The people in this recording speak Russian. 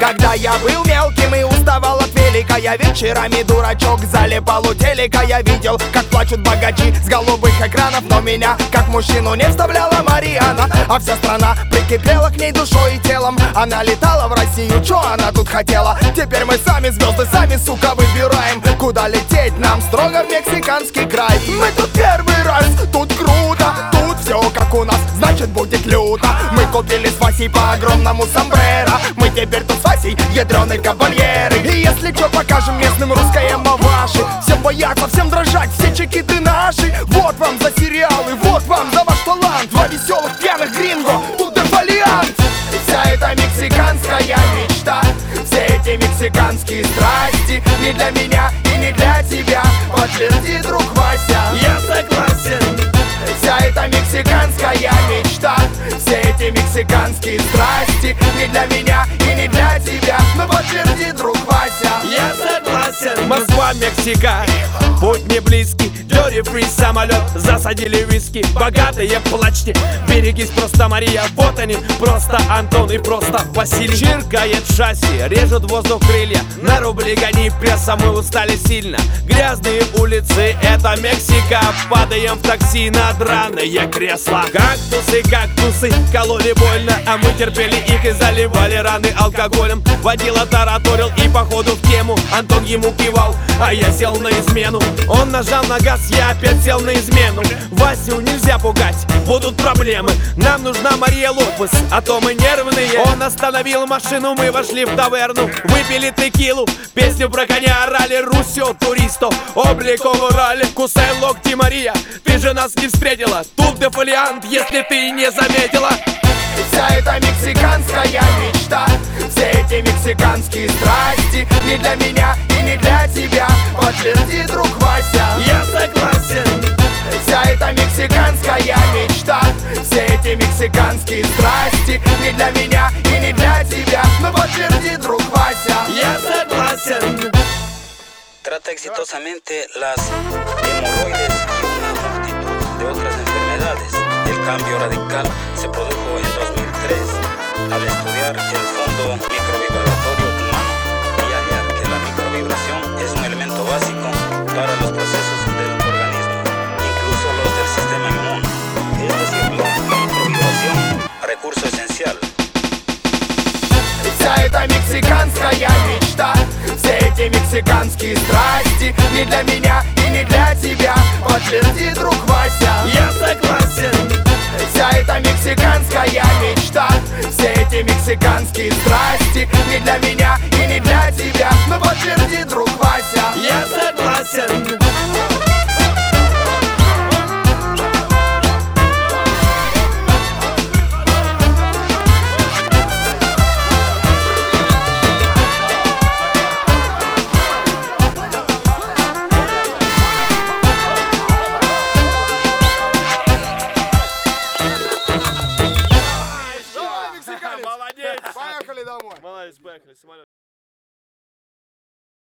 Когда я был мелким и уставал от велика, я вечерами, дурачок, залипал у телека. Я видел, как плачут богачи с голубых экранов, но меня, как мужчину, не вставляла Мариана. А вся страна прикипела к ней душой и телом. Она летала в Россию, чё она тут хотела? Теперь мы сами звезды, сами, сука, выбираем, куда лететь нам, строго в мексиканский край. Мы тут первый раз, тут круто, тут все как у нас, значит будет люто. Мы купили с Васей по огромному сомбреро. Мы теперь тут с Васей ядреные кабальеры. И если чё, покажем местным русское маваши. Всем бояться, всем дрожать, все чекиты наши. Вот вам за сериалы, вот вам за ваш талант. Два веселых пьяных гринго, тут дефолиант. Вся эта мексиканская мечта, все эти мексиканские страсти не для меня и не для тебя, подтверди, друг Вася. Я согласен. Вся эта мексиканская мечта, все эти мексиканские страсти не для меня и не для тебя, но подтверди, друг Вася. Я согласен. Москва, Мексика, путь не близкий. Dirty Free самолет, засадили виски. Богатые, плачьте, берегись, просто Мария. Вот они, просто Антон и просто Василий. Чиркает шасси, режут воздух крылья. На рубли гони пресса, мы устали сильно. Грязные улицы, это Мексика. Падаем в такси на драные кресла. Кактусы, кактусы, кололи больно, а мы терпели их и заливали раны алкоголем. Водила тараторил и походу в тему. Антон ему кивал, а я сел на измену. Он нажал на газ, я опять сел на измену. Васю нельзя пугать, будут проблемы. Нам нужна Мария Лопес, а то мы нервные. Он остановил машину, мы вошли в таверну. Выпили текилу, песню про коня орали. Русё, туристо, обликом урали. Кусай локти, Мария, ты же нас не встретила. Тут дефолиант, если ты не заметила. Вся эта мексиканская мечта, все эти мексиканские страсти не для меня и не для тебя, подтверди, друг Вася. Я согласен. Вся эта мексиканская мечта, все эти мексиканские страсти не для меня и не для тебя, но подтверди, друг Вася. Я согласен. Trata exitosamente las hemorroides y una multitud de otras enfermedades. El cambio radical se produjo en 2003 al estudiar el fondo microvibratorio humano y hallar que la microvibración es un elemento básico para los procesos del organismo, incluso los del sistema inmune. Es decir, la microvibración, recurso esencial. Вся эта мексиканская мечта, все эти мексиканские страсти не для меня и не для тебя, подтверди, друг Вася. Я согласен. Вся эта мексиканская мечта, все эти мексиканские страсти не для меня